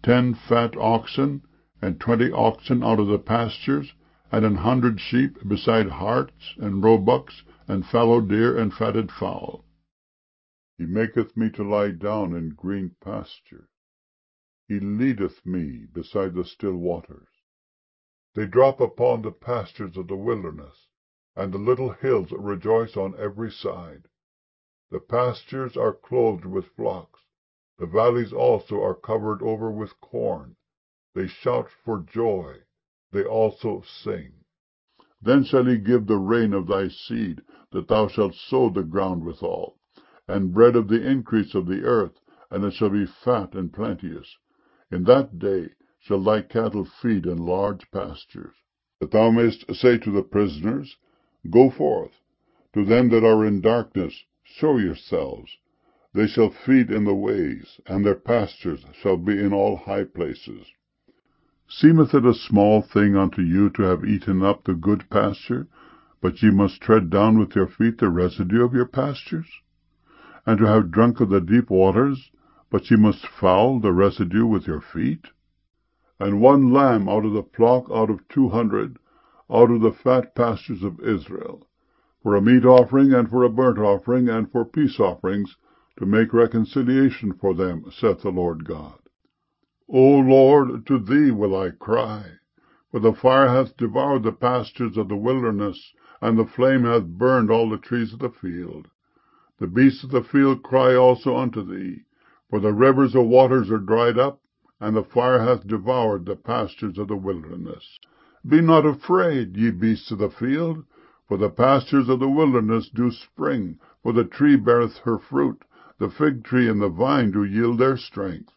10 fat oxen, and 20 oxen out of the pastures, and 100 sheep, beside harts, and roebucks, and fallow deer, and fatted fowl. He maketh me to lie down in green pasture. He leadeth me beside the still waters. They drop upon the pastures of the wilderness, and the little hills rejoice on every side. The pastures are clothed with flocks. The valleys also are covered over with corn. They shout for joy. They also sing. Then shall he give the rain of thy seed, that thou shalt sow the ground withal, and bread of the increase of the earth, and it shall be fat and plenteous. In that day shall thy cattle feed in large pastures. That thou mayest say to the prisoners, Go forth. To them that are in darkness, show yourselves. They shall feed in the ways, and their pastures shall be in all high places. Seemeth it a small thing unto you to have eaten up the good pasture, but ye must tread down with your feet the residue of your pastures? And to have drunk of the deep waters, but ye must foul the residue with your feet? And 1 lamb out of the flock out of 200, out of the fat pastures of Israel, for a meat offering, and for a burnt offering, and for peace offerings, to make reconciliation for them, saith the Lord God. O Lord, to thee will I cry, for the fire hath devoured the pastures of the wilderness, and the flame hath burned all the trees of the field. The beasts of the field cry also unto thee, for the rivers of waters are dried up, and the fire hath devoured the pastures of the wilderness. Be not afraid, ye beasts of the field, for the pastures of the wilderness do spring, for the tree beareth her fruit, the fig tree and the vine do yield their strength.